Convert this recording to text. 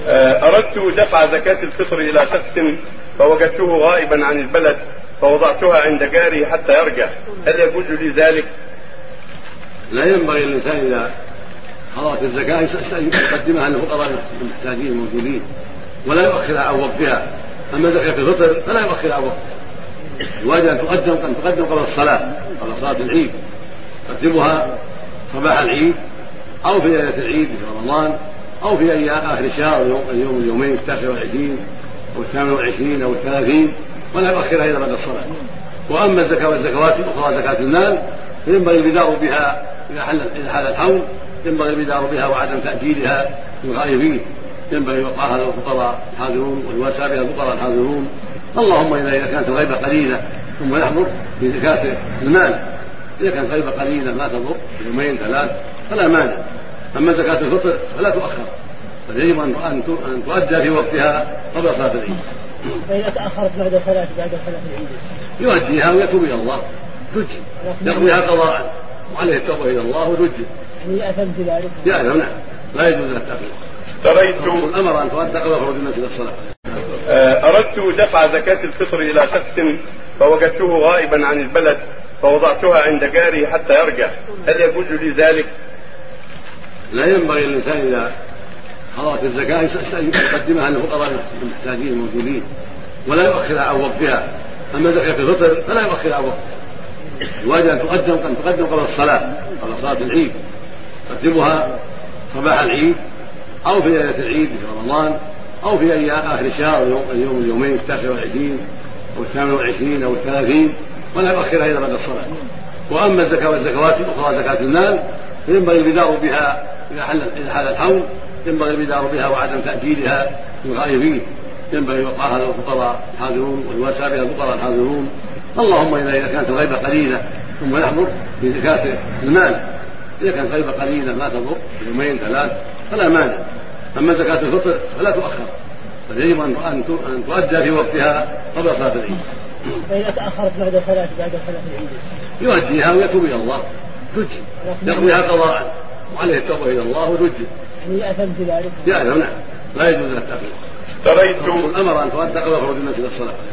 أردت دفع زكاة الفطر إلى شخص فوجدته غائبا عن البلد فوضعتها عند جاري حتى يرجع، هل يجوز لي ذلك؟ لا ينبغي الإنسان إذا حضرت الزكاة يقدمها للفقراء المحتاجين الموجودين ولا يؤخرها عن وقتها. أما زكاة الفطر فلا يؤخرها عن وقتها، الواجب أن تقدم قبل الصلاة، قبل صلاة العيد، تقدمها صباح العيد أو في ليلة العيد في رمضان أو في أيام آخر الشهر، اليوم اليومين 29 أو 28 أو 30، ولا يؤخرها إلى بعد الصلاة. وأما الزكاة والزكوات الأخرى زكاة المال فينبغي البدار بها إذا حل الحول، ينبغي البدار بها وعدم تأجيلها للغائبين، ينبغي وقعها للفقراء الحاضرون ويواسى بها الفقراء الحاضرون. اللهم إذا كانت الغيبة قليلة ثم يحضر في زكاة المال، إذا كانت الغيبة قليلة ما تضر يومين 3 فلا مانع. أما زكاة الفطر فلا تؤخر، بل يجب أن تؤدى في وقتها قبل صلاة العيد. فإذا تأخرت بعد صلاة العيد يؤديها ويتوب إلى الله، يقضيها قضاء وعليه التوبة إلى الله وتجزي. يعني أثبت ذلك؟ نعم، لا يجوز له التأخير. الأمر أن تؤدى قبل خروج الناس إلى الصلاة. أردت دفع زكاة الفطر إلى شخص فوجدته غائبا عن البلد فوضعتها عند جاري حتى يرجع، هل يجوز لي ذلك؟ لا ينبغي الإنسان إذا حضرت الزكاة يقدمها للفقراء المحتاجين الموجودين ولا يؤخرها عن وقتها. أما زكاة الفطر فلا يؤخرها عن وقتها، الواجب أن تقدم قبل الصلاة، قبل صلاة العيد، تقدمها صباح العيد أو في ليلة العيد في رمضان أو في أيام آخر الشهر، اليوم اليومين 29 أو 28 أو 30، ولا يؤخرها إلى بعد الصلاة. وأما الزكاة والزكوات الأخرى زكاة المال فينبغي البدار بها إذا حل الحول، ينبغي البدار بها وعدم تأجيلها للغائبين، ينبغي وقعها للفقراء الحاضرون ويواسى بها الفقراء الحاضرون. اللهم إذا كانت الغيبة قليلة ثم يحضر في زكاة المال، إذا كانت الغيبة قليلة ما تضر يومين 3 فلا مانع. أما زكاة الفطر فلا تؤخر، بل يجب أن تؤدى في وقتها قبل صلاة العيد. فإذا تأخرت بعد صلاة العيد يؤديها ويتوب إلى الله، يقضيها قضاء وعليه التوبة إلى الله وتجزي. يعني أثبت ذلك؟ نعم، لا يجوز له التأخير. الأمر أن تؤدى قبل خروج الناس إلى الصلاة.